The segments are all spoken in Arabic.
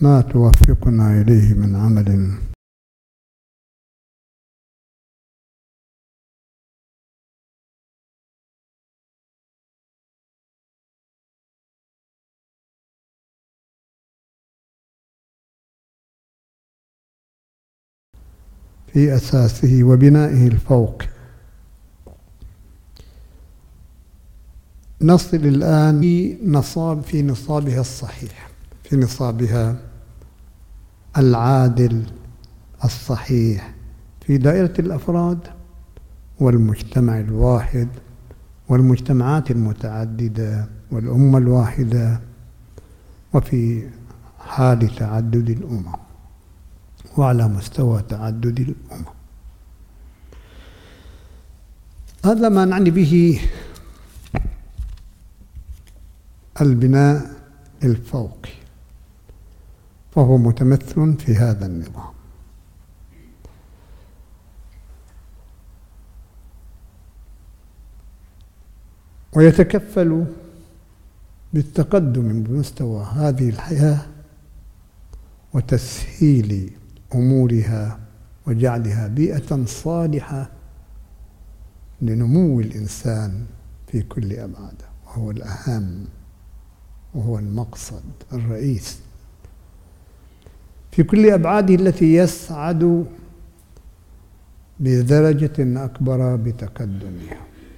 ما توفقنا إليه من عمل في أساسه وبنائه الفوقي. نصل الآن في نصابها الصحيح، في نصابها العادل الصحيح، في دائرة الأفراد والمجتمع الواحد والمجتمعات المتعددة والأمة الواحدة، وفي حال تعدد الأمم وعلى مستوى تعدد الأمم. هذا ما نعني به البناء الفوقي، فهو متمثل في هذا النظام. ويتكفل بالتقدم بمستوى هذه الحياة وتسهيل أمورها وجعلها بيئة صالحة لنمو الإنسان في كل أبعاده، وهو الأهم وهو المقصد الرئيس في كل أبعاده التي يسعد بدرجة أكبر بتقدمها،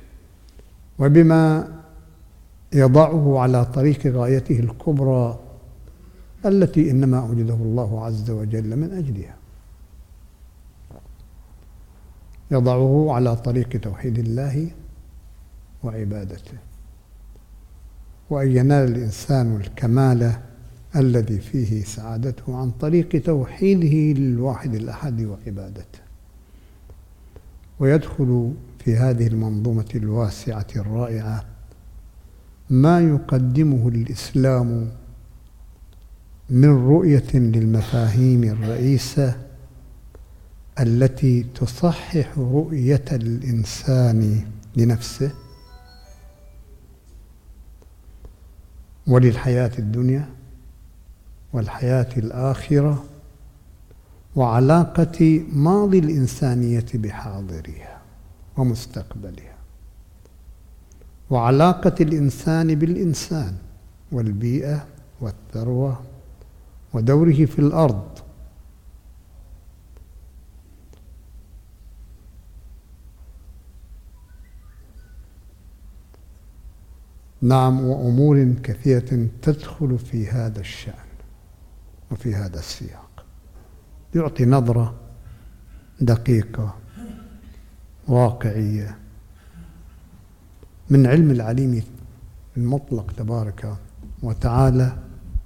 وبما يضعه على طريق غايته الكبرى التي إنما أوجده الله عز وجل من أجلها. يضعه على طريق توحيد الله وعبادته، وأن ينال الإنسان الكمال الذي فيه سعادته عن طريق توحيده للواحد الأحد وعبادته. ويدخل في هذه المنظومة الواسعة الرائعة ما يقدمه الإسلام من رؤية للمفاهيم الرئيسة التي تصحح رؤية الإنسان لنفسه وللحياة الدنيا والحياة الآخرة، وعلاقة ماضي الإنسانية بحاضرها ومستقبلها، وعلاقة الإنسان بالإنسان والبيئة والثروة ودوره في الأرض، نعم، وأمور كثيرة تدخل في هذا الشأن وفي هذا السياق، يعطي نظرة دقيقة واقعية من علم العليم المطلق تبارك وتعالى،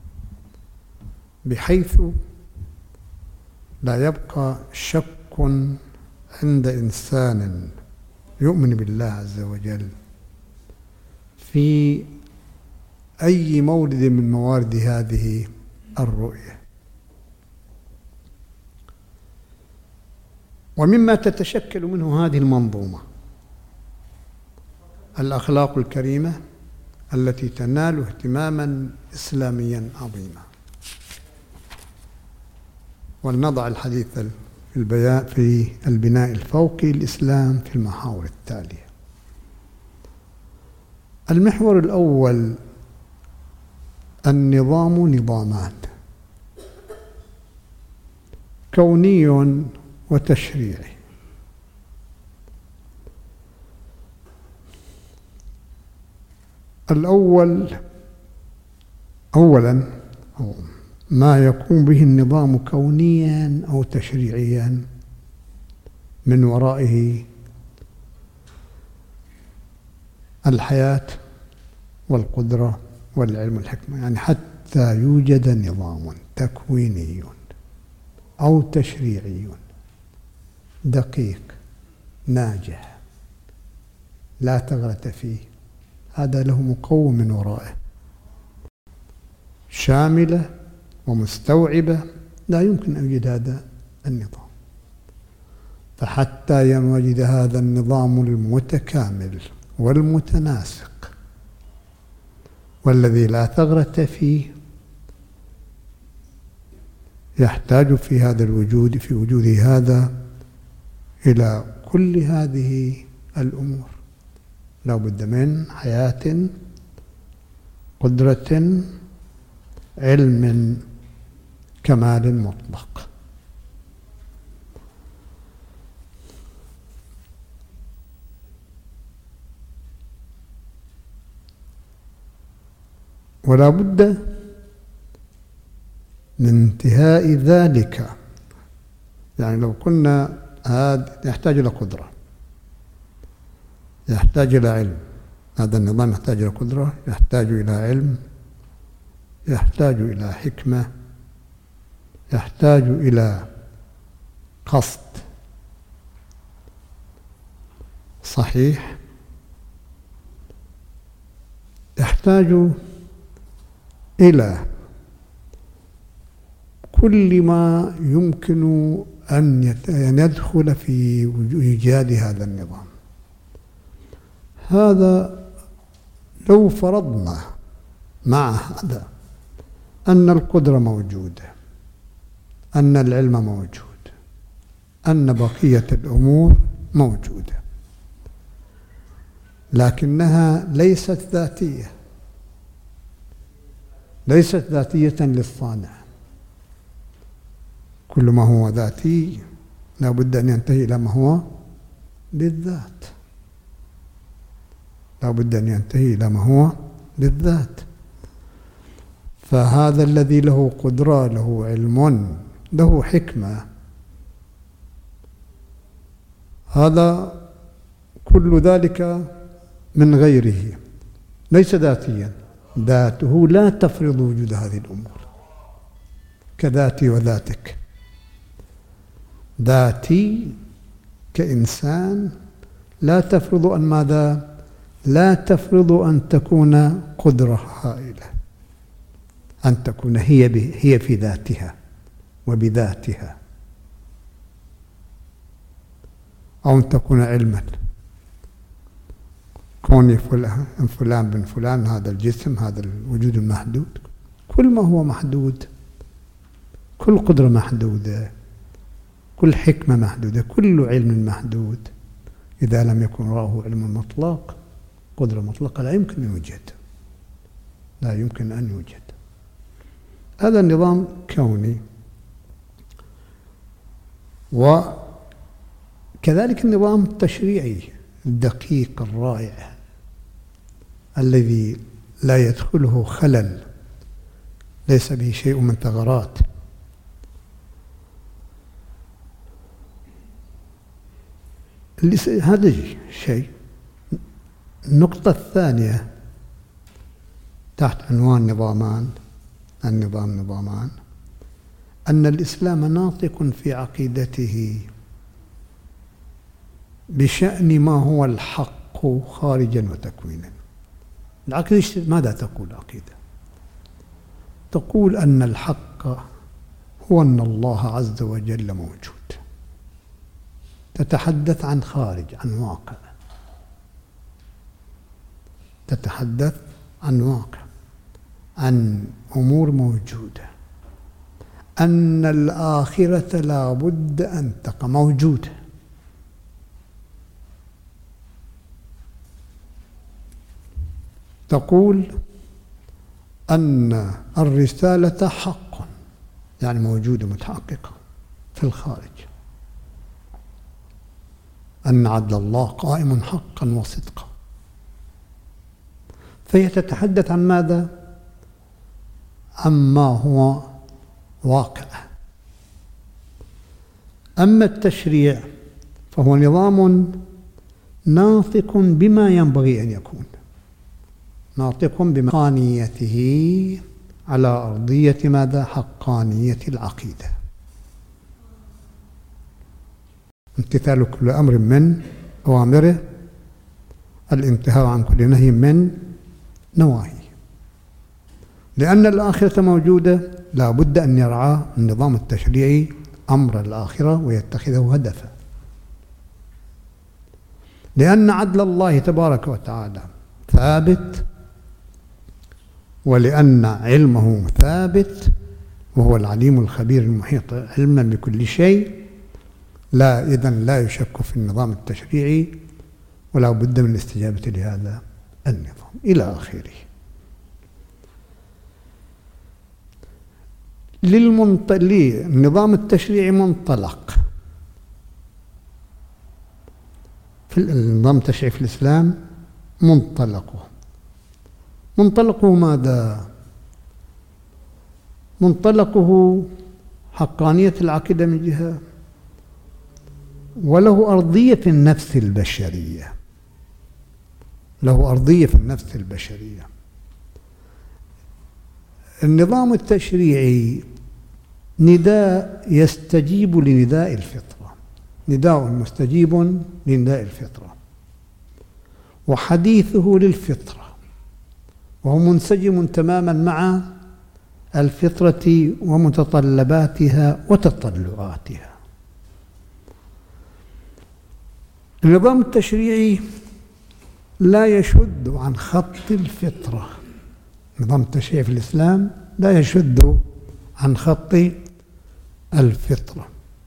بحيث لا يبقى شك عند إنسان يؤمن بالله عز وجل في أي مورد من موارد هذه الرؤية. ومما تتشكل منه هذه المنظومة الأخلاق الكريمة التي تنال اهتماما إسلاميا عظيما. ولنضع الحديث في البناء الفوقي للإسلام في المحاور التالية. المحور الأول: النظام نظامان، كوني وتشريعي. أولا ما يقوم به النظام كونيا أو تشريعيا من ورائه الحياة والقدرة والعلم والحكمة، يعني حتى يوجد نظام تكويني أو تشريعي دقيق ناجح لا ثغرة فيه، هذا له مقوم من ورائه، شاملة ومستوعبة، لا يمكن أن يوجد هذا النظام. فحتى ينوجد هذا النظام المتكامل والمتناسق والذي لا ثغرة فيه، يحتاج في هذا الوجود، في وجوده هذا، إلى كل هذه الأمور. لا بد من حياة، قدرة، علم، كمال مطلق. ولا بد من انتهاء ذلك. يعني لو كنا هذا يحتاج إلى قدرة، يحتاج إلى علم، هذا النظام يحتاج إلى قدرة، يحتاج إلى علم، يحتاج إلى حكمة، يحتاج إلى قصد صحيح، يحتاج إلى كل ما يمكن أن يدخل في إيجاد هذا النظام. هذا لو فرضنا مع هذا أن القدرة موجودة، أن العلم موجود، أن بقية الأمور موجودة، لكنها ليست ذاتية، ليست ذاتية للصانع. كل ما هو ذاتي لا بد أن ينتهي إلى ما هو للذات، لا بد أن ينتهي إلى ما هو للذات. فهذا الذي له قدرة، له علم، له حكمة، هذا كل ذلك من غيره، ليس ذاتيا. ذاته لا تفرض وجود هذه الأمور كذاتي وذاتك. ذاتي كإنسان لا تفرض أن ماذا؟ لا تفرض أن تكون قدرة هائلة، أن تكون هي في ذاتها وبذاتها، أو أن تكون علما. كوني فلان بن فلان، هذا الجسم، هذا الوجود المحدود، كل ما هو محدود، كل قدرة محدودة، كل حكمة محدودة، كل علم محدود. إذا لم يكن وراءه علم مطلق، قدرة مطلقة، لا يمكن أن يوجد، لا يمكن أن يوجد. هذا النظام كوني. وكذلك النظام التشريعي الدقيق الرائع الذي لا يدخله خلل، ليس به شيء من ثغرات. هذا شيء. النقطة الثانية تحت عنوان نظامان، أن الإسلام ناطق في عقيدته بشأن ما هو الحق خارجا وتكوينا. العقيدة ماذا تقول العقيدة؟ تقول أن الحق هو أن الله عز وجل موجود. تتحدث عن خارج، عن واقع، تتحدث عن واقع، عن أمور موجودة، أن الآخرة لا بد أن تقع موجودة. تقول أن الرسالة حق، يعني موجودة متحققة في الخارج، أن عدل الله قائم حقا وصدقا. فهي تتحدث عن ماذا؟ عما هو واقع. أما التشريع فهو نظام ناطق بما ينبغي أن يكون، ناطق بحقانيته على أرضية ماذا؟ حقانية العقيدة. امتثال كل أمر من أوامره، الانتهاء عن كل نهي من نواهيه. لأن الآخرة موجودة، لا بد أن يرعى النظام التشريعي أمر الآخرة ويتخذه هدفا. لأن عدل الله تبارك وتعالى ثابت، ولأن علمه ثابت، وهو العليم الخبير المحيط علما بكل شيء، إذن لا يشك في النظام التشريعي ولا بد من الاستجابة لهذا النظام إلى آخره. للنظام التشريعي منطلق، في النظام التشريعي في الإسلام منطلقه ماذا؟ منطلقه حقانية العقيدة من جهة، وله أرضية في النفس البشرية، النظام التشريعي نداء يستجيب لنداء الفطرة، نداء مستجيب لنداء الفطرة، وحديثه للفطرة، وهو منسجم تماما مع الفطرة ومتطلباتها وتطلعاتها. النظام التشريعي لا يشد عن خط الفطرة، النظام التشريعي في الإسلام لا يشد عن خط الفطرة.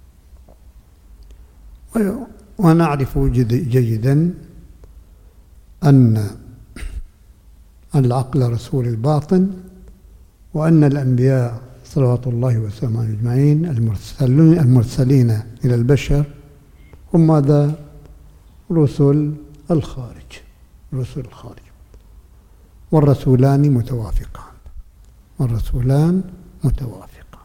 ونعرف جيدا أن العقل رسول الباطن، وأن الأنبياء صلوات الله وسلامه أجمعين المرسلين إلى البشر هم ماذا؟ رسل الخارج، والرسولان متوافقان.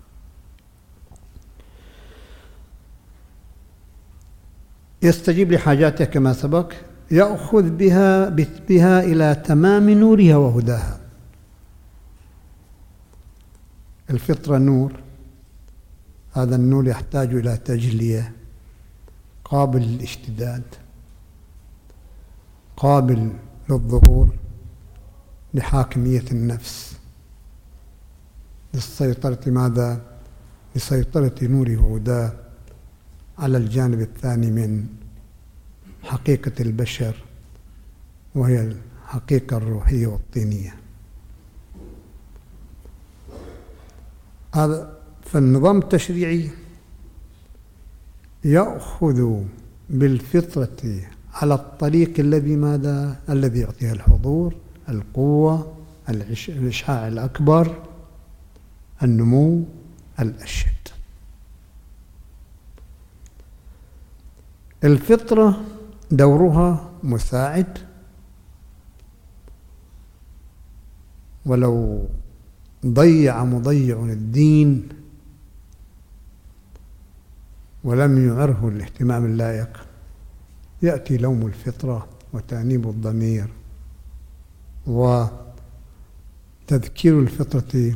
يستجيب لحاجاتها كما سبق، يأخذ بها إلى تمام نورها وهداها. الفطرة نور، هذا النور يحتاج إلى تجلية، قابل للاشتداد، قابل للظهور، لحاكمية النفس، للسيطرة ماذا؟ لسيطرة نوره وهداه على الجانب الثاني من حقيقة البشر، وهي الحقيقة الروحية والطينية. فالنظام التشريعي يأخذ بالفطرة على الطريق الذي ماذا؟ الذي يعطيها الحضور، القوة، الإشعاع الأكبر، النمو الأشد. الفطرة دورها مساعد، ولو ضيع مضيع الدين ولم يعره الاهتمام اللائق يأتي لوم الفطرة وتأنيب الضمير وتذكير الفطرة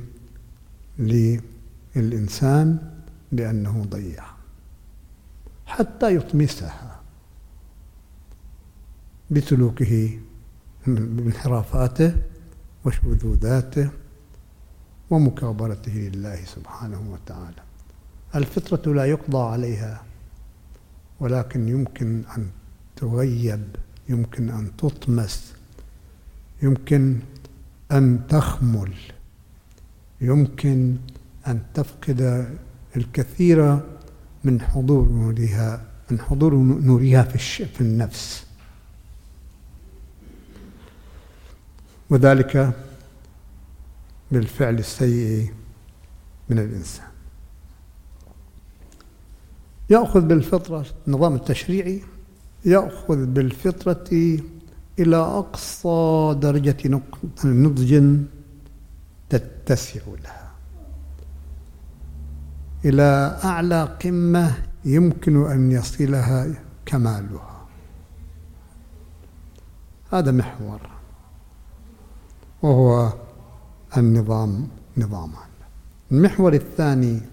للإنسان بأنه ضيع، حتى يطمسها بسلوكه بانحرافاته وشذوذاته ومكابرته لله سبحانه وتعالى. الفطرة لا يقضى عليها، ولكن يمكن أن تغيب، يمكن أن تطمس، يمكن أن تخمل، يمكن أن تفقد الكثير من حضور نورها في النفس، وذلك بالفعل السيء من الإنسان. يأخذ بالفطرة، النظام التشريعي يأخذ بالفطرة إلى أقصى درجة نضج تتسع لها، إلى أعلى قمة يمكن أن يصلها كمالها. هذا محور، وهو النظام نظامان. المحور الثاني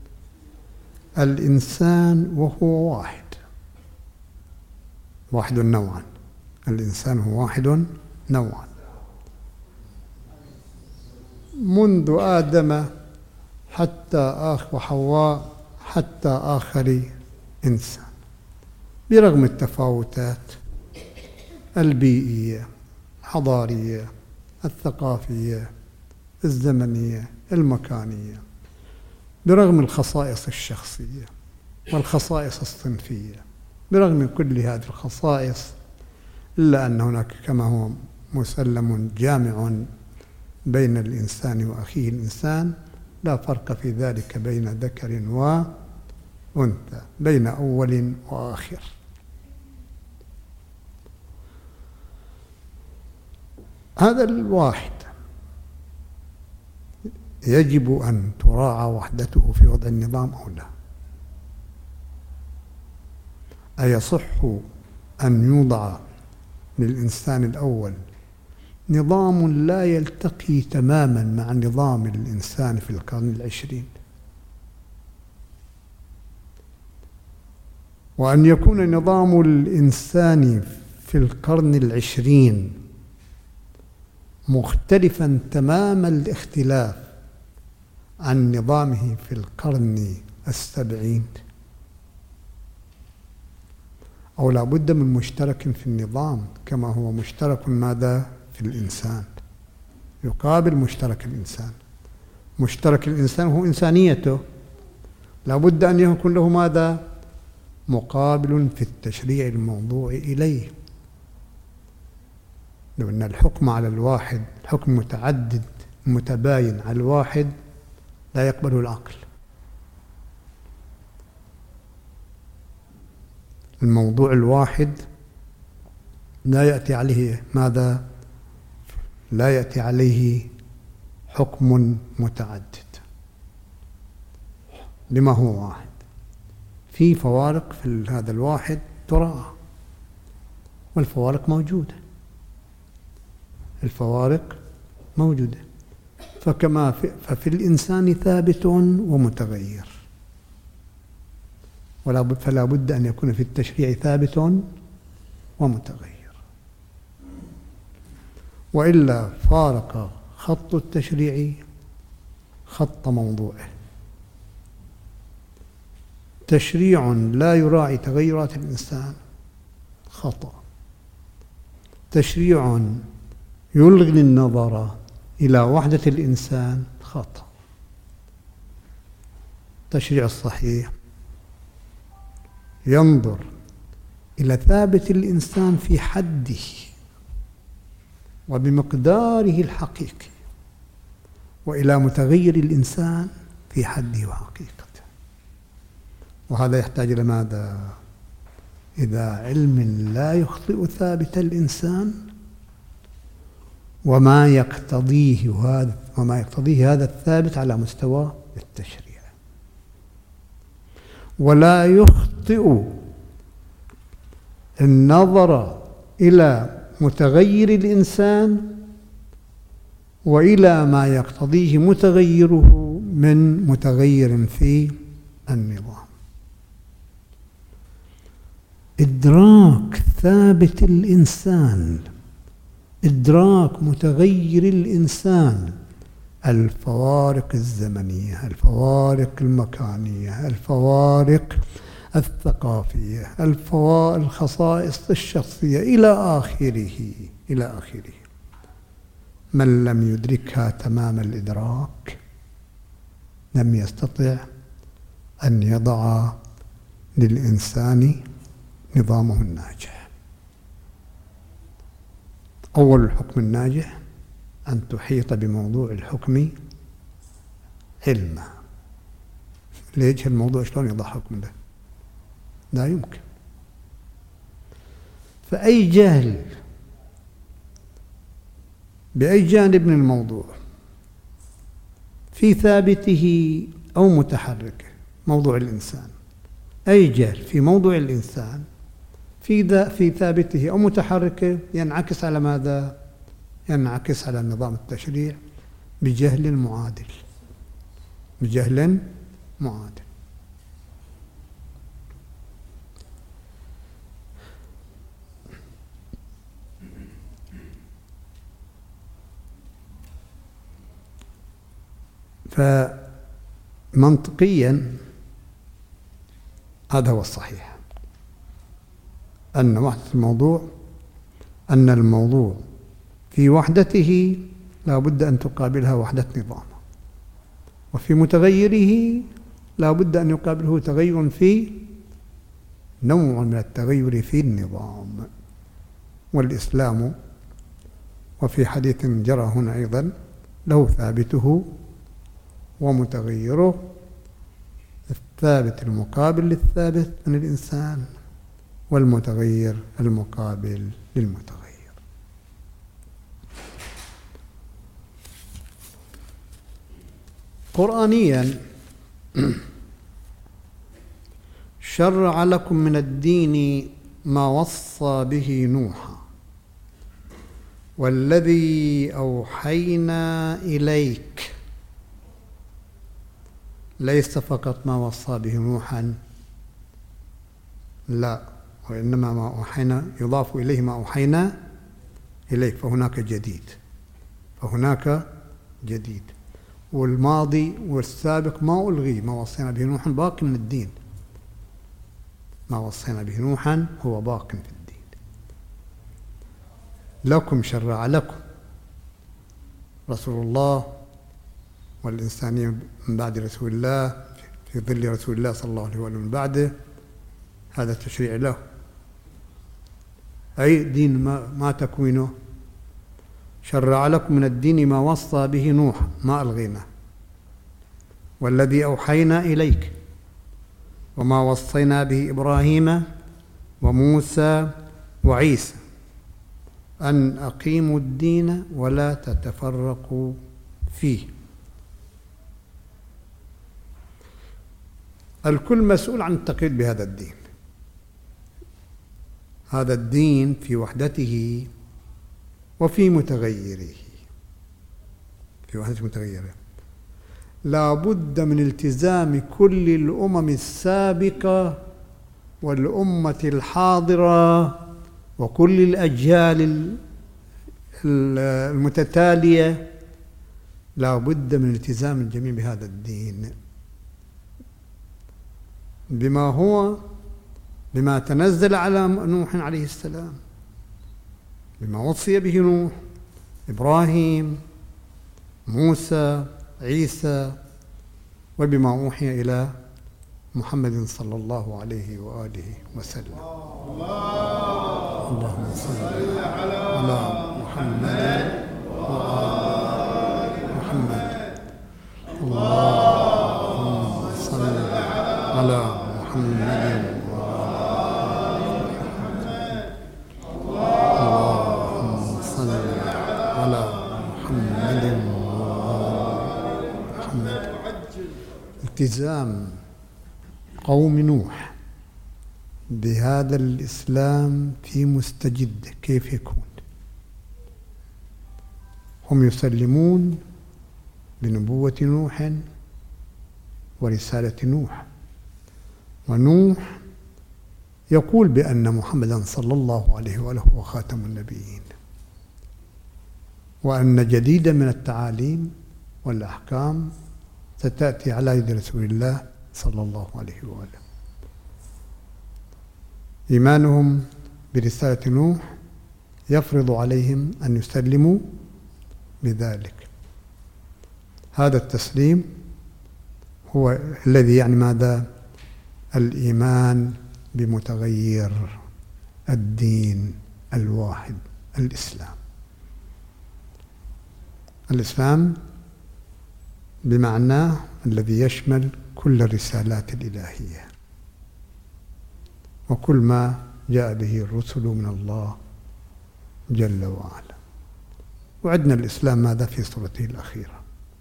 الإنسان وهو واحد نوعا، الإنسان هو واحد نوعا، منذ آدم حتى وحواء حتى آخر إنسان، برغم التفاوتات البيئية، الحضارية، الثقافية، الزمنية، المكانية، برغم الخصائص الشخصية والخصائص الصنفية، برغم كل هذه الخصائص، إلا أن هناك كما هو مسلم جامع بين الإنسان وأخيه الإنسان لا فرق في ذلك بين ذكر وأنثى، بين أول وآخر. هذا الواحد يجب أن تراعى وحدته في وضع النظام أو لا؟ أيصح أن يوضع للإنسان الأول نظام لا يلتقي تماما مع نظام الإنسان في القرن العشرين، وأن يكون نظام الإنسان في القرن العشرين مختلفا تمام الاختلاف عن نظامه في القرن السبعين؟ أو لا بد من مشترك في النظام كما هو مشترك ماذا في الإنسان يقابل مشترك الإنسان. مشترك الإنسان هو إنسانيته، لا بد أن يكون له ماذا مقابل في التشريع الموضوع إليه. لو أن الحكم على الواحد حكم متعدد متباين على الواحد لا يقبله العقل. الموضوع الواحد لا يأتي عليه ماذا؟ لا يأتي عليه حكم متعدد لما هو واحد. في فوارق في هذا الواحد تراعى، والفوارق موجودة، الفوارق موجودة. ففي الإنسان ثابت ومتغير، فلا بد أن يكون في التشريع ثابت ومتغير، وإلا فارق خط التشريع خط موضوعه. تشريع لا يراعي تغيرات الإنسان خطأ، تشريع يلغي النظر إلى وحدة الإنسان خطأ. التشريع الصحيح ينظر إلى ثابت الإنسان في حده وبمقداره الحقيقي، وإلى متغير الإنسان في حده وحقيقته. وهذا يحتاج إلى ماذا؟ إلى علم لا يخطئ ثابت الإنسان وما يقتضيه هذا الثابت على مستوى التشريع، ولا يخطئ النظر إلى متغير الإنسان وإلى ما يقتضيه متغيره من متغير في النظام. إدراك ثابت الإنسان، إدراك متغير الإنسان، الفوارق الزمنية، الفوارق المكانية، الفوارق الثقافية، الخصائص الشخصية إلى آخره. من لم يدركها تمام الإدراك لم يستطع أن يضع للإنسان نظامه الناجح. أول الحكم الناجح أن تحيط بموضوع الحكم علما. ليش الموضوع شلون يضع حكم له؟ لا يمكن. فأي جهل بأي جانب من الموضوع في ثابته أو متحركه، موضوع الإنسان، أي جهل في موضوع الإنسان في ثابته أو متحركه ينعكس على ماذا؟ ينعكس على نظام التشريع بجهل معادل، بجهل معادل. فمنطقيا هذا هو الصحيح، أن وحدة الموضوع، أن الموضوع في وحدته لا بد أن تقابلها وحدة نظام، وفي متغيره لا بد أن يقابله تغير في نوع من التغير في النظام. والإسلام وفي حديث جرى هنا أيضا له ثابته ومتغيره، الثابت المقابل للثابت من الإنسان، والمتغير المقابل للمتغير. قرآنيا شرع لكم من الدين ما وصى به نوحا والذي أوحينا إليك. ليس فقط ما وصى به نوحا، لا، وإنما ما أوحينا يضاف إليه ما أوحينا إليك، فهناك جديد. والماضي والسابق ما ألغي، ما وصينا به نوحا باق من الدين، ما وصينا به نوحا هو باق في الدين. لكم شرع لكم رسول الله والإنسانية من بعد رسول الله، في ظل رسول الله صلى الله عليه وسلم من بعده، هذا التشريع له. أي دين ما تكوينه. شرع لكم من الدين ما وصى به نوح، ما ألغينا، والذي أوحينا إليك، وما وصينا به إبراهيم وموسى وعيسى أن أقيموا الدين ولا تتفرقوا فيه. الكل مسؤول عن التقييد بهذا الدين. هذا الدين في وحدته وفي متغيره، في وحدته متغيره. لا بد من التزام كل الأمم السابقة والأمة الحاضرة وكل الأجيال المتتالية، لا بد من التزام الجميع بهذا الدين بما تنزل على نوح عليه السلام، بما وصي به نوح، إبراهيم، موسى، عيسى، وبما أوحي إلى محمد صلى الله عليه وآله وسلم. اللهم صل على محمد وآل محمد. اللهم صل على محمد التزام قوم نوح بهذا الإسلام في مستجد كيف يكون؟ هم يسلمون بنبوة نوح ورسالة نوح، ونوح يقول بأن محمدا صلى الله عليه وآله هو خاتم النبيين، وأن جديدا من التعاليم والأحكام ستأتي على يد رسول الله صلى الله عليه وآله. إيمانهم برسالة نوح يفرض عليهم أن يسلموا بذلك. هذا التسليم هو الذي يعني ماذا؟ الإيمان بمتغير الدين الواحد، الإسلام بمعناه الذي يشمل كل الرسالات الإلهية وكل ما جاء به الرسل من الله جل وعلا. وعدنا الإسلام ماذا في سورته الأخيرة.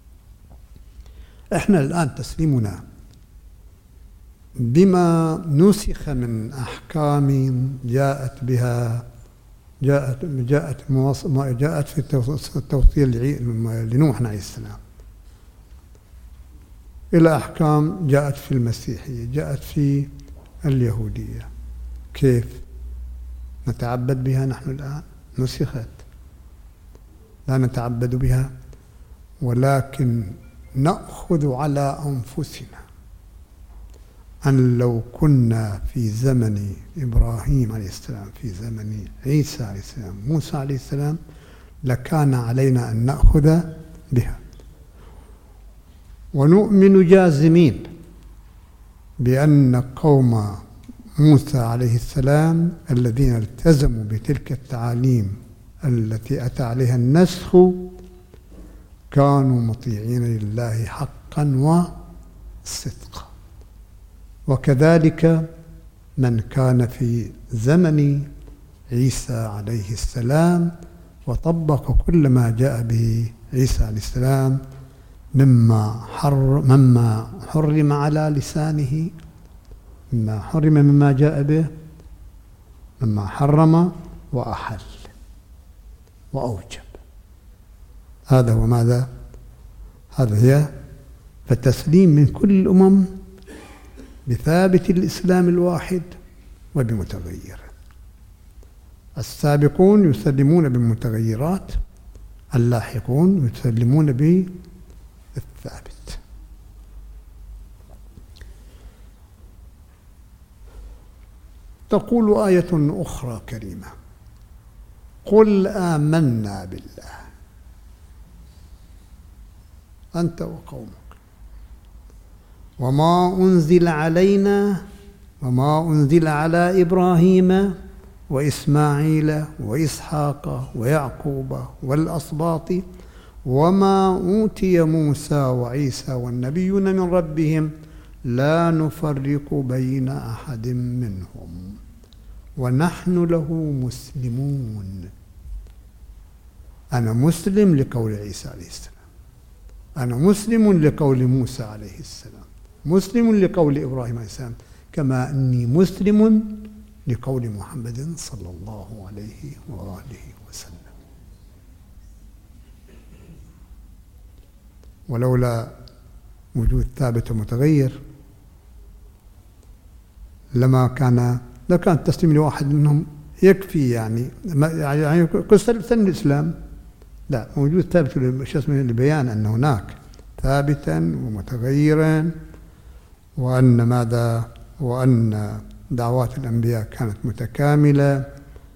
إحنا الآن تسليمنا بما نسخ من أحكام جاءت في التوصيل لنوح عليه السلام، إلى أحكام جاءت في المسيحية، جاءت في اليهودية. كيف نتعبد بها نحن الآن؟ نسخت، لا نتعبد بها، ولكن نأخذ على أنفسنا أن لو كنا في زمن إبراهيم عليه السلام، في زمن عيسى عليه السلام، موسى عليه السلام، لكان علينا أن نأخذ بها. ونؤمن جازمين بأن قوم موسى عليه السلام الذين التزموا بتلك التعاليم التي أتى عليها النسخ كانوا مطيعين لله حقا وصدقا، وكذلك من كان في زمن عيسى عليه السلام وطبق كل ما جاء به عيسى عليه السلام مما حرم على لسانه، مما حرم مما جاء به، مما حرم وأحل وأوجب. هذا هو ماذا؟ هذا هي فالتسليم من كل الأمم بثابت الإسلام الواحد وبمتغير. السابقون يسلمون بالمتغيرات، اللاحقون يسلمون بالثابت. تقول آية أخرى كريمة: قل آمنا بالله أنت وقومك وما أنزل علينا وما أنزل على إبراهيم وإسماعيل وإسحاق ويعقوب والأسباط وما أوتي موسى وعيسى والنبيون من ربهم لا نفرق بين أحد منهم ونحن له مسلمون. أنا مسلم لقول عيسى عليه السلام، أنا مسلم لقول موسى عليه السلام، مسلم لقول إبراهيم عليه السلام، كما أني مسلم لقول محمد صلى الله عليه وآله وسلم. ولولا وجود ثابت ومتغير لو كان التسليم لواحد منهم يكفي، يعني قصة سن الإسلام. لا، موجود ثابت لبيان أن هناك ثابتا ومتغيرا، وأن دعوات الأنبياء كانت متكاملة،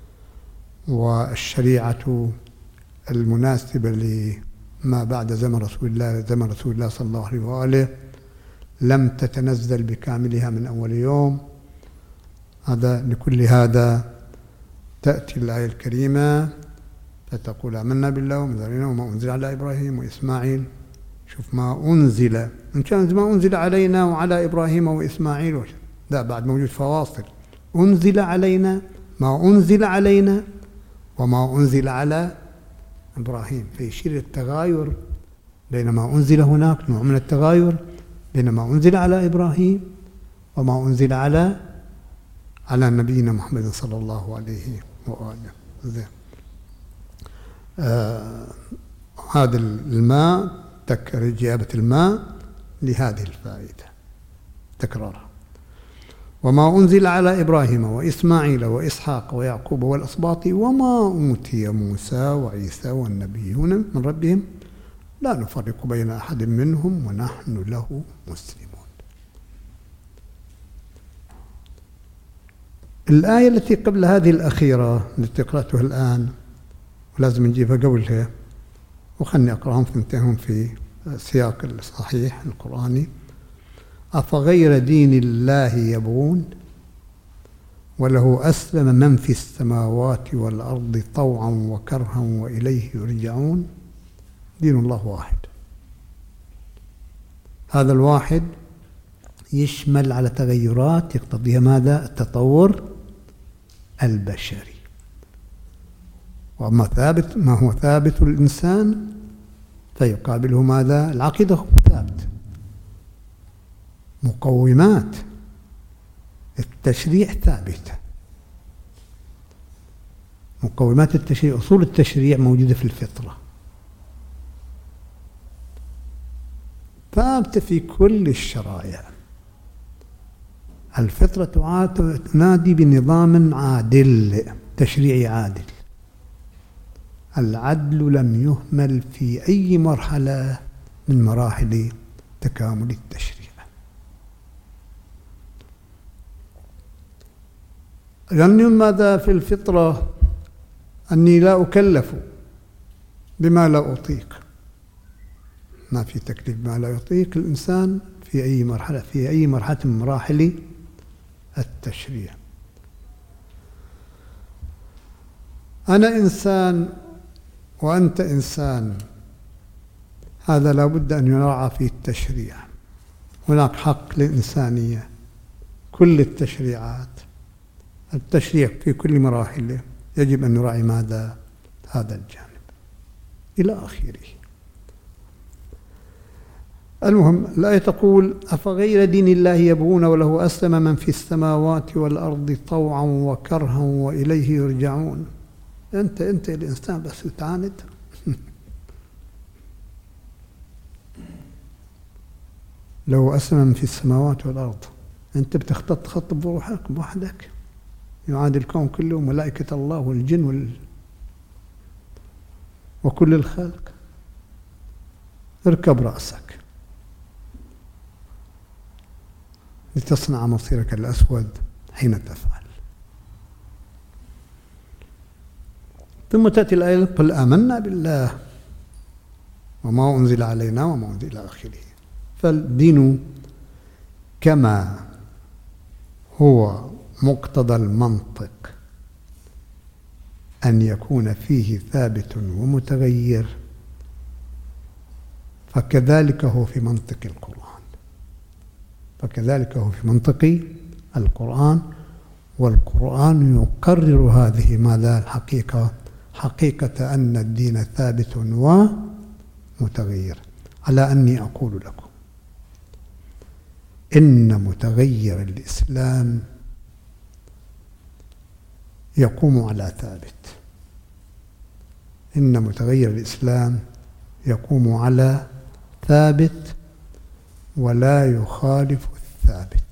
والشريعة المناسبة لما بعد زمن رسول الله صلى الله عليه وآله لم تتنزل بكاملها من أول يوم. لكل هذا تأتي الآية الكريمة فتقول آمنا بالله وما أنزل على إبراهيم وإسماعيل. شوف، ما أنزل، إن كان ما أنزل علينا وعلى إبراهيم وإسماعيل، لا، بعد موجود فواصل. أنزل علينا، ما أنزل علينا وما أنزل على إبراهيم، فيشير التغاير بين ما أنزل هناك، نوع من التغاير بين ما أنزل على إبراهيم وما أنزل على نبينا محمد صلى الله عليه وآله. هذا الماء إجابة الماء لهذه الفائدة تكرارها. وما أنزل على إبراهيم وإسماعيل وإسحاق ويعقوب والأسباط وما أوتي موسى وعيسى والنبيون من ربهم لا نفرق بين أحد منهم ونحن له مسلمون. الآية التي قبل هذه الأخيرة التي قرأتها الآن، ولازم نجيبها قبلها، وخلني أقرأهم ثنتهم في السياق الصحيح القرآني. أفغير دين الله يبغون وله أسلم من في السماوات والأرض طوعا وكرها وإليه يرجعون. دين الله واحد، هذا الواحد يشمل على تغيرات يقتضيها ماذا؟ التطور البشري. وما هو ثابت للإنسان فيقابله ماذا؟ العقيدة ثابت. مقومات التشريع ثابتة، مقومات التشريع، أصول التشريع موجودة في الفطرة، ثابتة في كل الشرائع. الفطرة تنادي بنظام عادل، تشريعي عادل. العدل لم يهمل في أي مرحلة من مراحل تكامل التشريع. يعني ماذا في الفطرة؟ أني لا أكلف بما لا أطيق، ما في تكليف ما لا يطيق الإنسان في أي مرحلة من مراحل التشريع. أنا إنسان وأنت إنسان، هذا لا بد أن يراعى في التشريع. هناك حق للإنسانية، كل التشريعات، التشريع في كل مراحله يجب أن نراعي ماذا؟ هذا الجانب إلى آخره. المهم الآية تقول: أفغير دين الله يبغون وله أسلم من في السماوات والأرض طوعا وكرها وإليه يرجعون. أنت الإنسان بس تعاند. لو أسلم من في السماوات والأرض، أنت بتخطط خط بروحك بوحدك، يعاد الكون كله، ملائكة الله والجن وكل الخلق. اركب رأسك لتصنع مصيرك الأسود حين تفعل. ثم تأتي الآية: قل آمنا بالله وما أنزل علينا وما أنزل إلى آخره. فالدين كما هو مقتضى المنطق أن يكون فيه ثابت ومتغير، فكذلك هو في منطق القرآن. والقرآن يقرر هذه ماذا؟ الحقيقة، حقيقة أن الدين ثابت ومتغير. على أني أقول لكم إن متغير الإسلام يقوم على ثابت. إن متغير الإسلام يقوم على ثابت ولا يخالف الثابت.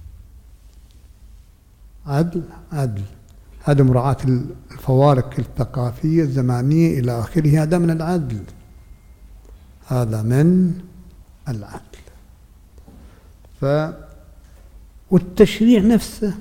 عدل هذا مراعاة الفوارق الثقافية الزمانية إلى آخره، هذا من العدل. والتشريع نفسه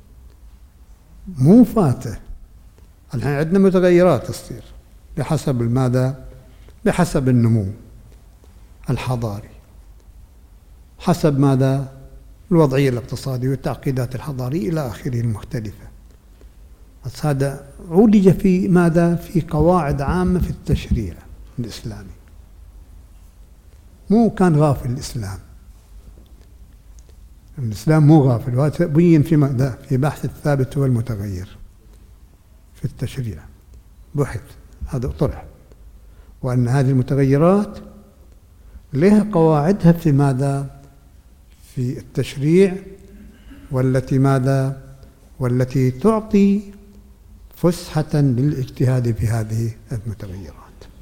مو فاته. الحين عندنا متغيرات تصير بحسب ماذا؟ بحسب النمو الحضاري، حسب ماذا؟ الوضعية الاقتصادية والتعقيدات الحضارية إلى آخره المختلفة. بس هذا عولج في ماذا؟ في قواعد عامة في التشريع الإسلامي. مو كان غافل الإسلام مو غافل، وهذا بين في ماذا؟ في بحث الثابت والمتغير في التشريع، بحث هذا طرح، وأن هذه المتغيرات لها قواعدها في ماذا؟ في التشريع، والتي ماذا؟ والتي تعطي فسحة للاجتهاد في هذه المتغيرات.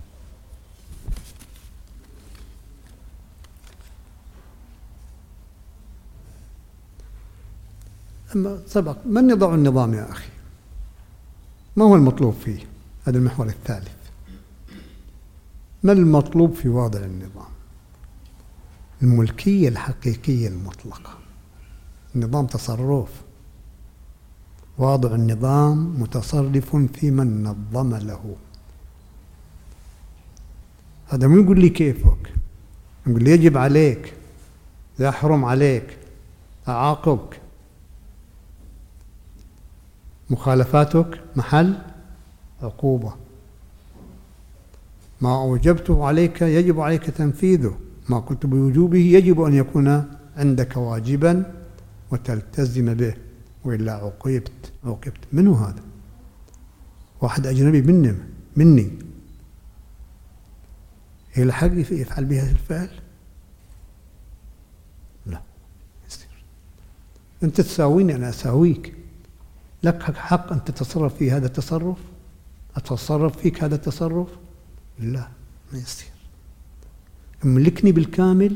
أما سبق من يضع النظام يا أخي؟ ما هو المطلوب فيه؟ هذا المحور الثالث. ما المطلوب في وضع النظام؟ الملكية الحقيقية المطلقة. النظام تصرف، واضع النظام متصرف في من نظم له. هذا مو يقول لي كيفك، يقول لي يجب عليك، يحرم عليك، أعاقبك، مخالفاتك محل عقوبة. ما أوجبته عليك يجب عليك تنفيذه، ما قلت بوجوبه يجب أن يكون عندك واجبا وتلتزم به، وإلا عوقبت. منو هذا؟ واحد أجنبي مني إلى حق يفعل بها الفعل؟ لا يصير. أنت تساويني أنا أساويك، لك حق أن تتصرف في هذا التصرف، أتصرف فيك هذا التصرف؟ لا، ما يصير. املكني بالكامل،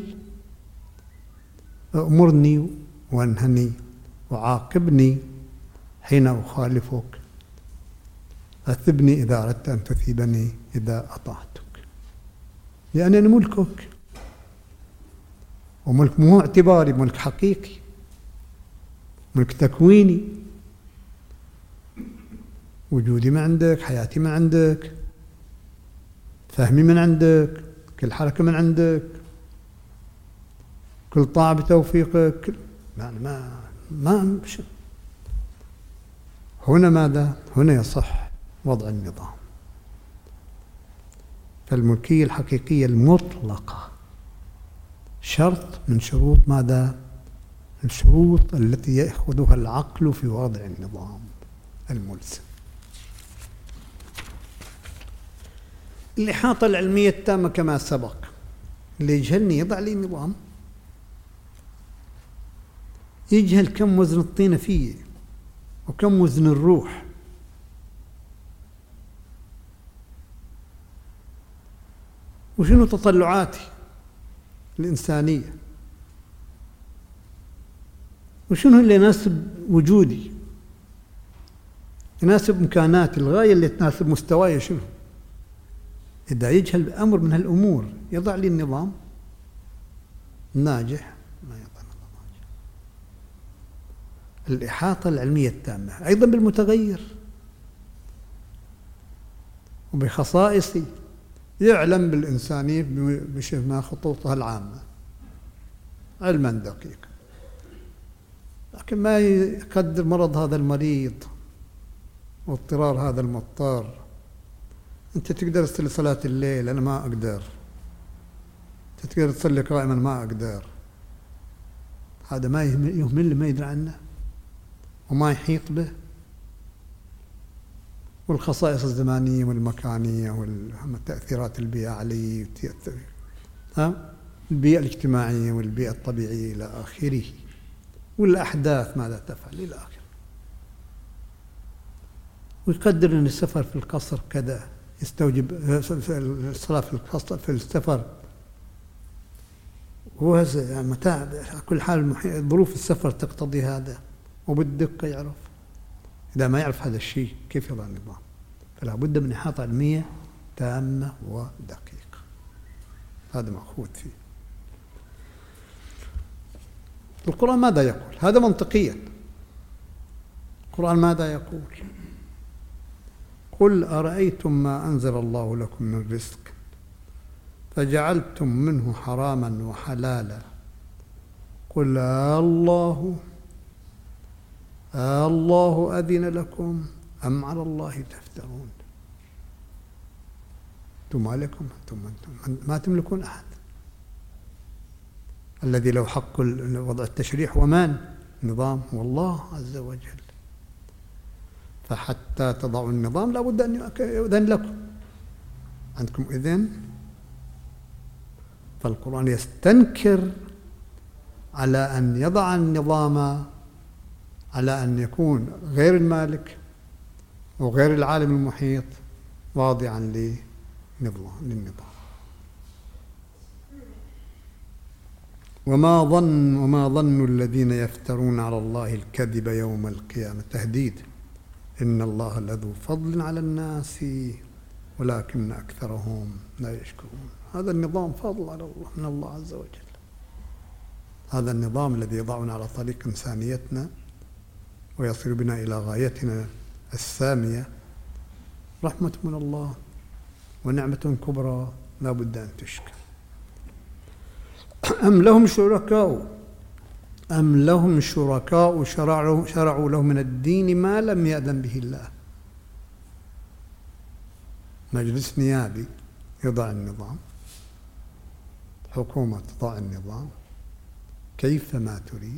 أمرني وانهني وعاقبني حين أخالفك، أثبني إذا أردت أن تثيبني إذا أطعتك، لأن أنا ملكك. وملك مو اعتباري، ملك حقيقي، ملك تكويني. وجودي من عندك، حياتي من عندك، فهمي من عندك، كل حركة من عندك، كل طاعة بتوفيقك، يعني ما هنا ماذا؟ هنا يصح وضع النظام. فالملكية الحقيقية المطلقة شرط من شروط ماذا؟ الشروط التي يأخذها العقل في وضع النظام الملزم. الإحاطة العلمية التامة كما سبق، اللي يجهلني يضع لي نظام، يجهل كم وزن الطينة فيه وكم وزن الروح، وشنو تطلعاتي الإنسانية، وشنو اللي يناسب وجودي، يناسب إمكاناتي، الغاية اللي تناسب مستواي شنو. إذا يجهل أمر من هالأمور يضع لي النظام ناجح، ما يضع نظام ناجح. الإحاطة العلمية التامة أيضا بالمتغير وبخصائصي، يعلم بالإنسانية بشبه خطوطها العامة علما دقيقا، لكن ما يقدر مرض هذا المريض واضطرار هذا المضطر. أنت تقدر تصلي صلاة الليل، أنا ما أقدر. أنت تقدر تصلي قائما، ما أقدر. هذا ما يهمل، ما يدري عنه وما يحيط به. والخصائص الزمانية والمكانية والتأثيرات البيئة عليه، البيئة الاجتماعية والبيئة الطبيعية إلى آخره، والأحداث ماذا تفعل إلى آخره. ويقدر أن السفر في القصر كذا يستوجب الصلاة في القصر في السفر، وهذا متاع كل حال ظروف السفر تقتضي هذا، وبالدقة يعرف. إذا ما يعرف هذا الشيء كيف يضع النظام؟ فلا بد من إحاطة علمية تامة ودقيقة، هذا مأخوذ فيه. القرآن ماذا يقول؟ هذا منطقيا. القرآن ماذا يقول؟ قل أرأيتم ما أنزل الله لكم من رزق فجعلتم منه حراما وحلالا قل الله أذن لكم أم على الله تفترون. أنتم ما لكم، أنتم ما تملكون أحد. الذي له حق وضع التشريع ومن نظام هو الله عز وجل. فحتى تضعوا النظام لابد أن يؤذن لكم، عندكم إذن. فالقرآن يستنكر على أن يضع النظام على أن يكون غير المالك وغير العالم المحيط واضعا للنظام. وما ظن الذين يفترون على الله الكذب يوم القيامة، تهديد. إن الله لذو فضل على الناس ولكن أكثرهم لا يشكرون. هذا النظام فضل على الله من الله عز وجل. هذا النظام الذي يضعنا على طريق إنسانيتنا ويصل بنا إلى غايتنا السامية رحمة من الله ونعمة كبرى لا بد أن تشكر. أم لهم شركاء شرعوا لهم من الدين ما لم يأذن به الله. مجلس نيابي يضع النظام، حكومة تضع النظام كيفما تريد،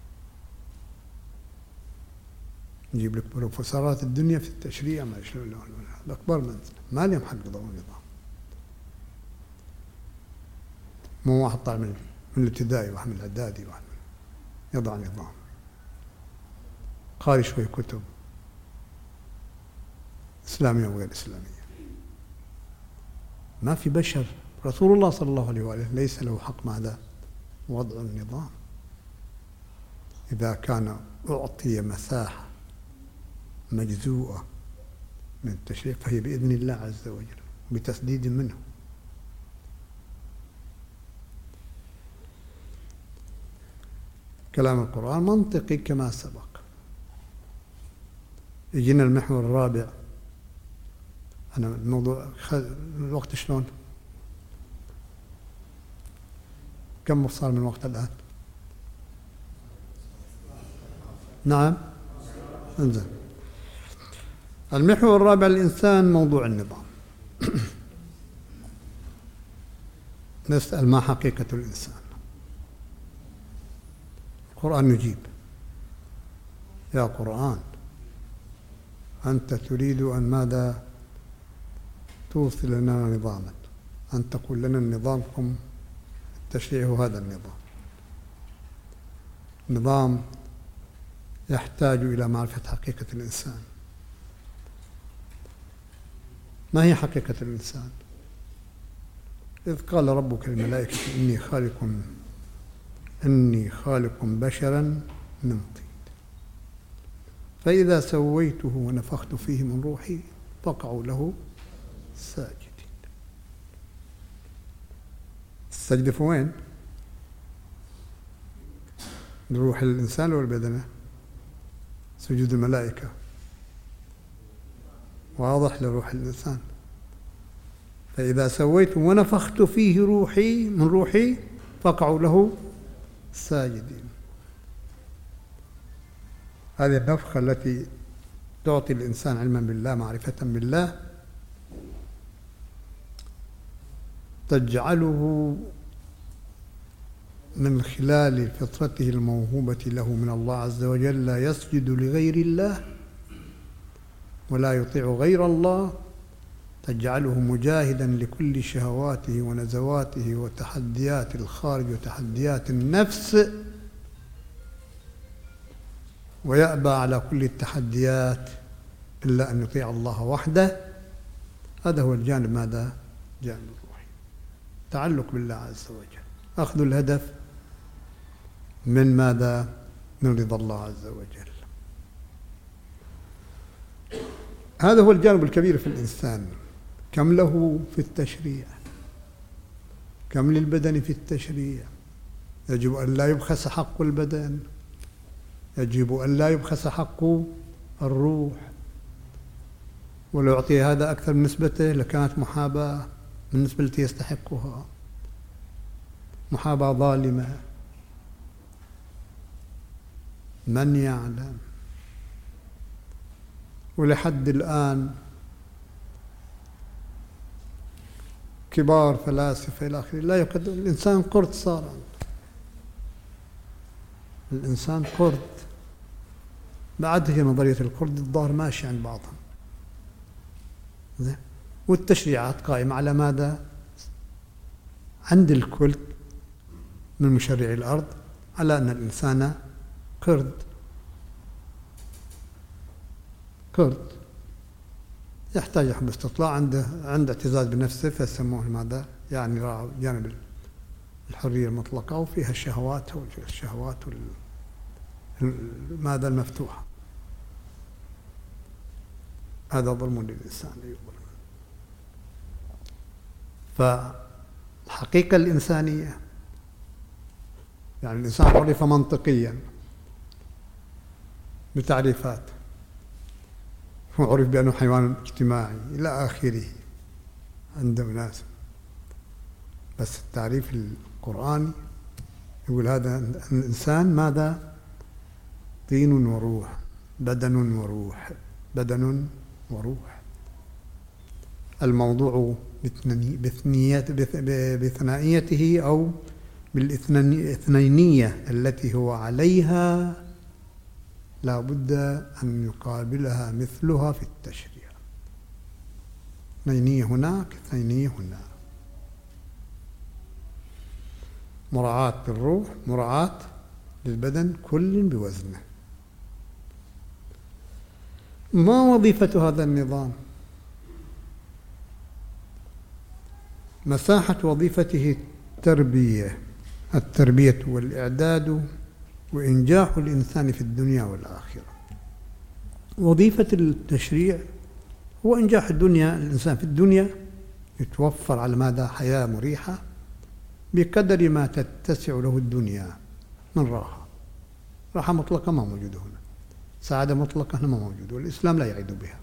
نجيب لك بروفيسورات الدنيا في التشريع ما يشلون الأكبر منزل، ما لهم حق يضعون النظام. مو واحد طالع من الابتدائي واحد من الإعدادي واحد يضع نظام، قاري شوي كتب إسلامية وغير إسلامية. ما في بشر. رسول الله صلى الله عليه وآله ليس له حق ماذا؟ وضع النظام. إذا كان أعطي مساحة مجزوءة من التشريع فهي بإذن الله عز وجل بتسديد منه. كلام القرآن منطقي كما سبق. يجينا المحور الرابع. أنا الموضوع الوقت شلون؟ كم صار من وقت الآن؟ نعم، انزين. المحور الرابع الإنسان، موضوع النظام. نسأل: ما حقيقة الإنسان؟ القرآن يجيب: يا قرآن، أنت تريد أن ماذا؟ توصل لنا نظاما، أن تقول لنا نظامكم التشريعي هذا النظام، نظام يحتاج إلى معرفة حقيقة الإنسان. ما هي حقيقة الإنسان؟ إذ قال ربك للملائكة: إني خالق بشرا من طين، فإذا سويته ونفخت فيه من روحي فقعوا له ساجدين. السجد في وين؟ لروح الإنسان ولا البدنة؟ سجود الملائكة واضح لروح الإنسان. فإذا سويت ونفخت فيه من روحي فقعوا له ساجدين. هذه النفخة التي تعطي الإنسان علما بالله، معرفة بالله، تجعله من خلال فطرته الموهوبة له من الله عز وجل لا يسجد لغير الله ولا يطيع غير الله، تجعله مجاهدا لكل شهواته ونزواته وتحديات الخارج وتحديات النفس، ويأبى على كل التحديات إلا أن يطيع الله وحده. هذا هو الجانب ماذا؟ جانب الروحي، تعلق بالله عز وجل، أخذ الهدف من ماذا؟ من رضا الله عز وجل. هذا هو الجانب الكبير في الإنسان. كم له في التشريع، كم للبدن في التشريع. يجب أن لا يبخس حق البدن، يجب أن لا يبخس حق الروح. ولو أعطي هذا أكثر من نسبته لكانت محاباة بالنسبة التي يستحقها، محاباة ظالمة. من يعلم؟ ولحد الآن كبار فلاسفة إلى آخره لا يقدر. الإنسان قرد صار، الإنسان قرد. بعد هي نظرية القرد الظاهر ماشي عند بعضهم، والتشريعات قائمة على ماذا؟ عند الكل من مشرعي الأرض على أن الإنسان قرد، قرد يحتاج حب استطلاع، عند اعتزاز بنفسه، فيسموه ماذا؟ يعني جانب الحرية المطلقة وفيها الشهوات ماذا المفتوحة. هذا ظلم للإنسان. فالحقيقة الإنسانية يعني الإنسان عرف منطقيا بتعريفات، وعرف بأنه حيوان اجتماعي إلى آخره عند ناس، بس التعريف القرآني يقول هذا الإنسان ماذا؟ طين وروح، بدن وروح، بدن وروح. الموضوع بثنائيته أو بالاثنينية التي هو عليها لا بد أن يقابلها مثلها في التشريع. اثنينية هناك، اثنينية هنا، مراعاة للروح، مراعاة للبدن، كل بوزنه. ما وظيفة هذا النظام؟ مساحة وظيفته التربية والإعداد وإنجاح الإنسان في الدنيا والآخرة. وظيفة التشريع هو إنجاح الإنسان في الدنيا، يتوفر على ماذا؟ حياة مريحة بقدر ما تتسع له الدنيا من راحة مطلقة ما موجودة هنا، سعادة مطلقة هنا ما موجودة، والإسلام لا يعد بها.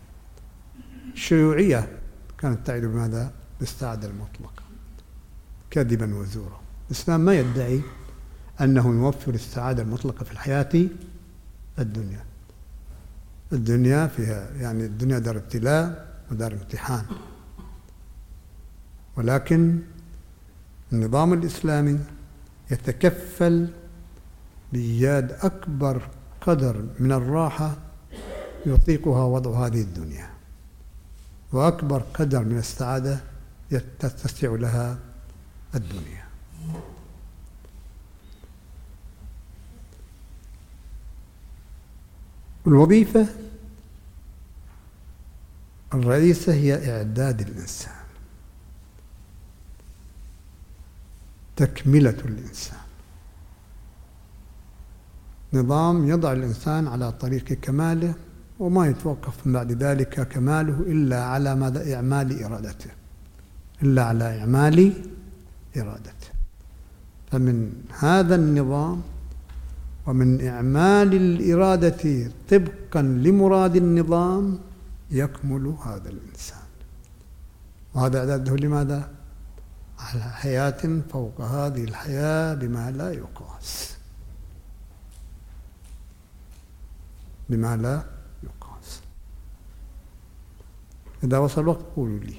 الشيوعية كانت تعد بماذا؟ بالسعادة المطلقة، كذبا وزورا. الإسلام ما يدعي أنه يوفر السعادة المطلقة في الحياة الدنيا. الدنيا فيها يعني الدنيا دار ابتلاء ودار امتحان، ولكن النظام الإسلامي يتكفل بإيجاد أكبر قدر من الراحة يطيقها وضع هذه الدنيا، وأكبر قدر من السعادة تتسع لها الدنيا. الوظيفة الرئيسة هي إعداد الإنسان، تكملة الإنسان، نظام يضع الإنسان على طريق كماله، وما يتوقف من بعد ذلك كماله إلا على ماذا؟ إعمال إرادته، إلا على إعمال إرادته. فمن هذا النظام ومن إعمال الإرادة طبقا لمراد النظام يكمل هذا الإنسان. وهذا إعداده لماذا؟ على حياة فوق هذه الحياة بما لا يقاس، بما لا يقاس. إذا وصل الوقت قولوا لي.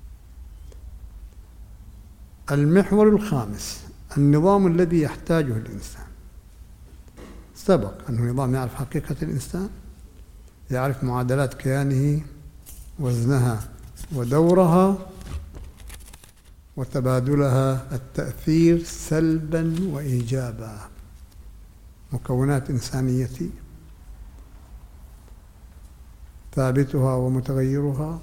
المحور الخامس النظام الذي يحتاجه الإنسان. سبق أنه نظام يعرف حقيقة الإنسان، يعرف معادلات كيانه، وزنها ودورها وتبادلها، التأثير سلبا وإيجابا، مكونات إنسانيتي، ثابتها ومتغيرها،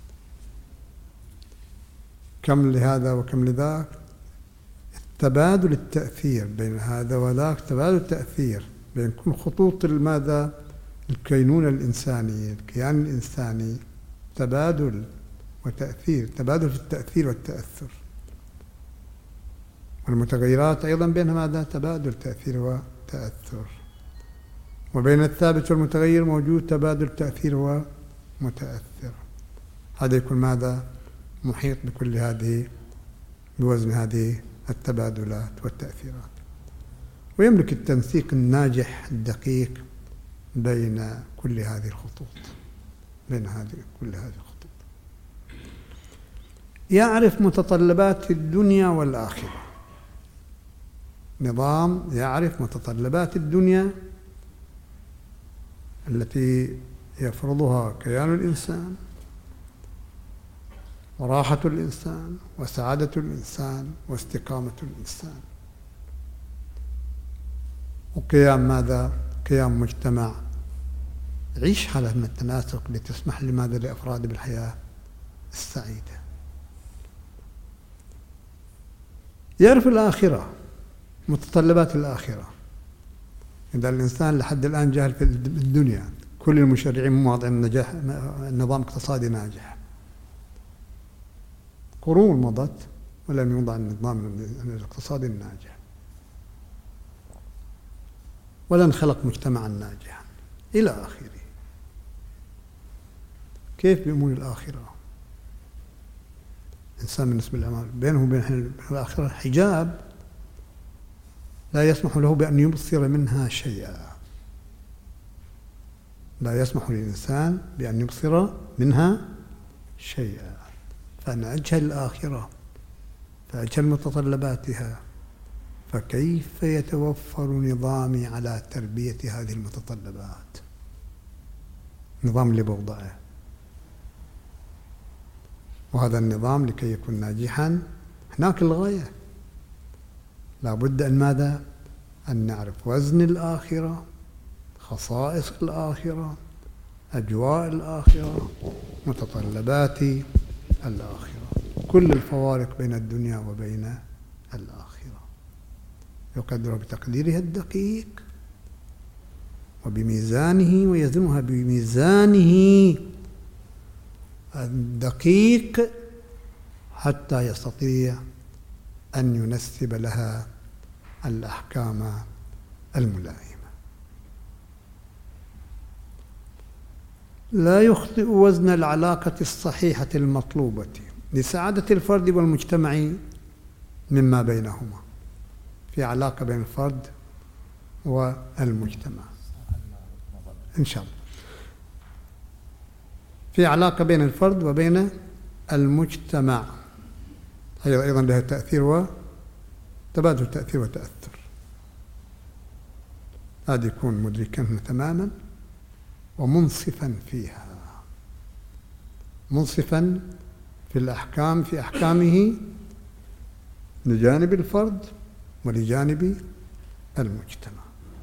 كم لهذا وكم لذاك، تبادل التأثير بين هذا وذاك، تبادل التأثير بين كل خطوط الماذا؟ الكينونة الإنسانية، الكيان الإنساني، تبادل وتأثير، تبادل في التأثير والتأثر، والمتغيرات أيضا بينها ماذا؟ تبادل تأثير وتأثر، وبين الثابت والمتغير موجود تبادل تأثير ومتأثر. هذا يكون ماذا؟ محيط بكل هذه، بوزن هذه التبادلات والتأثيرات، ويملك التنسيق الناجح الدقيق بين كل هذه الخطوط، بين كل هذه الخطوط. يعرف متطلبات الدنيا والآخرة، نظام يعرف متطلبات الدنيا التي يفرضها كيان الإنسان وراحة الإنسان وسعادة الإنسان واستقامة الإنسان، وقيام ماذا؟ قيام مجتمع يعيش حالة من التناسق لتسمح لماذا؟ لأفراد بالحياة السعيدة. يعرف الآخرة، متطلبات الآخرة. إذا الإنسان لحد الآن جاهل في الدنيا، كل المشرعين مواضع النجاح، النظام اقتصادي ناجح، قرون مضت ولم يوضع النظام الاقتصادي الناجح، ولا انخلق مجتمعا ناجحا إلى آخره. كيف بأمور الآخرة؟ الإنسان بالنسبة للأعمال بينه وبين الآخرة حجاب لا يسمح له بأن يبصر منها شيئا، لا يسمح للإنسان بأن يبصر منها شيئا. فأنا أجهل الآخرة، فأجهل متطلباتها، فكيف يتوفر نظامي على تربية هذه المتطلبات؟ النظام اللي بوضعه، وهذا النظام لكي يكون ناجحا هناك الغاية، لا بد أن ماذا؟ أن نعرف وزن الآخرة، خصائص الآخرة، أجواء الآخرة، متطلبات الآخرة، كل الفوارق بين الدنيا وبين الآخرة يقدرها بتقديرها الدقيق وبميزانه، ويزنها بميزانه الدقيق حتى يستطيع أن ينسب لها الأحكام الملائمة. لا يخطئ وزن العلاقة الصحيحة المطلوبة لسعادة الفرد والمجتمع مما بينهما. في علاقة بين الفرد والمجتمع إن شاء الله. في علاقة بين الفرد وبين المجتمع، هي أيضا لها تأثير وتبادل تأثير وتأثر. هذا يكون مدركا تماما ومنصفا فيها، منصفا في الأحكام، في أحكامه لجانب الفرد ولجانب المجتمع.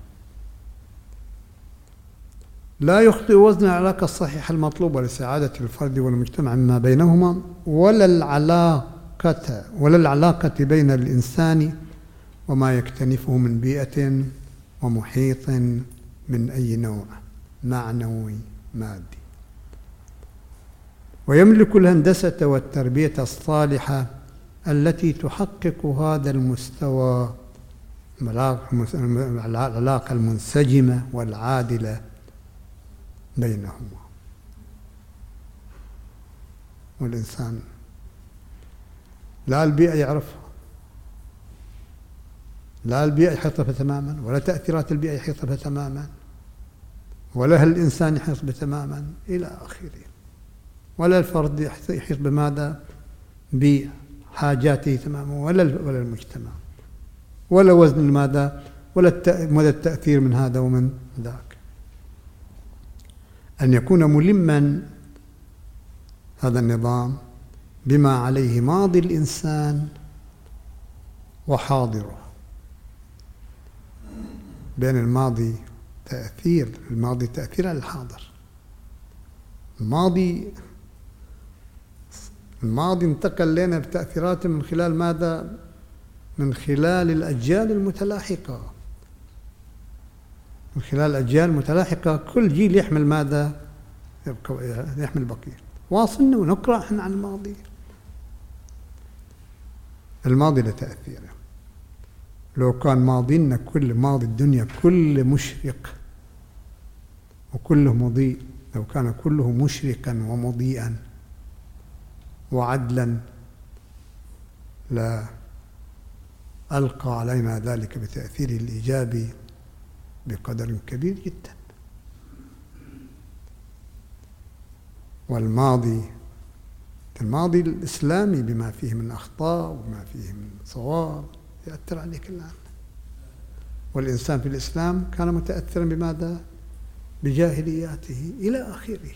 لا يخطئ وزن العلاقة الصحيحة المطلوبة لسعادة الفرد والمجتمع مما بينهما، ولا العلاقة بين الإنسان وما يكتنفه من بيئة ومحيط من أي نوع معنوي مادي. ويملك الهندسة والتربية الصالحة التي تحقق هذا المستوى، العلاقة المنسجمة والعادلة بينهما. والإنسان لا البيئة يعرفها، لا البيئة يحيط بها تماما، ولا تأثيرات البيئة يحيط بها تماما، ولا الإنسان يحيط بها تماما إلى آخره، ولا الفرد يحيط بماذا؟ بحاجاته تماما، ولا المجتمع، ولا وزن ماذا؟ ولا مدى التأثير من هذا ومن ذاك. أن يكون ملما هذا النظام بما عليه ماضي الإنسان وحاضره. بين الماضي تأثير على الحاضر. الماضي انتقل لنا بتأثيراته من خلال ماذا؟ من خلال الأجيال المتلاحقة، من خلال الأجيال المتلاحقة. كل جيل يحمل ماذا؟ يحمل بقية. واصلنا ونقرأ احنا عن الماضي له تأثيره. لو كان ماضينا كل ماضي الدنيا كله مشرق وكله مضيء، لو كان كله مشرقا ومضيئا وعدلا لا ألقى علينا ذلك بتأثيره الإيجابي بقدر كبير جدا. والماضي الإسلامي بما فيه من أخطاء وما فيه من صواب يأثر عليك الآن. والإنسان في الإسلام كان متأثرا بماذا؟ بجاهلياته إلى آخره.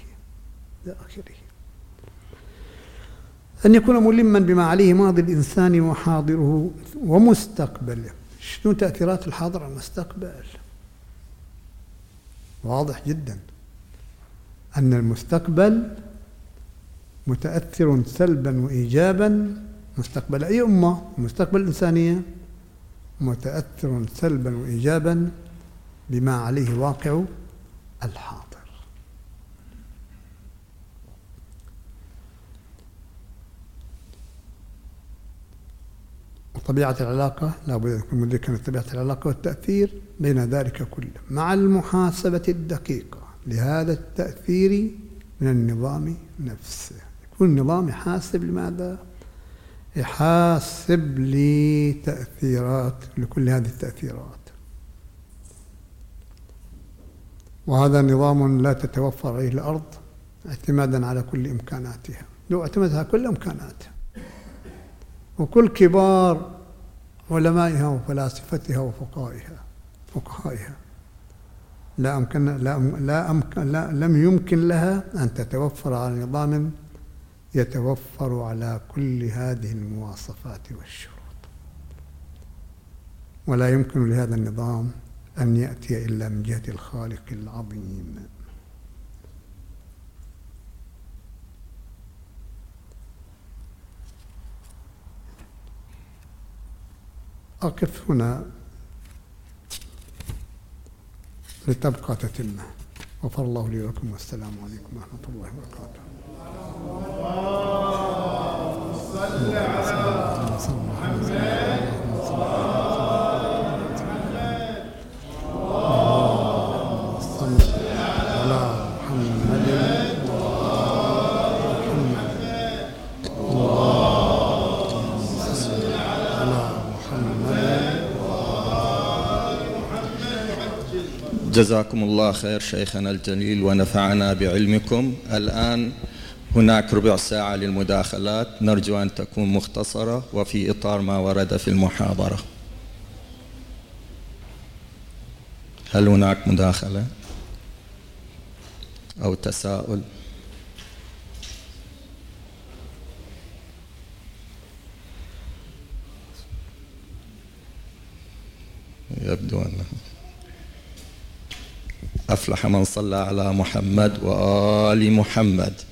أن يكون ملما بما عليه ماضي الإنسان وحاضره ومستقبله. شنو تأثيرات الحاضر على المستقبل؟ واضح جدا أن المستقبل متأثر سلبا وإيجابا. مستقبل أي أمة، مستقبل الإنسانية متأثر سلبا وإيجابا بما عليه واقع الحاضر. وطبيعة العلاقة لا بد أن يكون مدركا لطبيعة العلاقة والتأثير بين ذلك كله مع المحاسبة الدقيقة لهذا التأثير من النظام نفسه. يكون النظام يحاسب لماذا؟ يحاسب لكل هذه التأثيرات. وهذا نظام لا تتوفر عليه الأرض اعتمادا على كل إمكاناتها. لو اعتمدت على كل إمكاناتها وكل كبار علمائها وفلاسفتها وفقهائها لم يمكن لها أن تتوفر على نظام يتوفر على كل هذه المواصفات والشروط. ولا يمكن لهذا النظام أن يأتي إلا من جهة الخالق العظيم. أقف هنا لتبقى تتمة. غفر الله لي ولكم، والسلام عليكم ورحمة الله وبركاته. صل على محمد. جزاكم الله خير شيخنا الجليل ونفعنا بعلمكم. الآن هناك ربع ساعة للمداخلات، نرجو أن تكون مختصرة وفي إطار ما ورد في المحاضرة. هل هناك مداخلة أو تساؤل؟ يبدو أنه أفلح من صلى على محمد وآل محمد.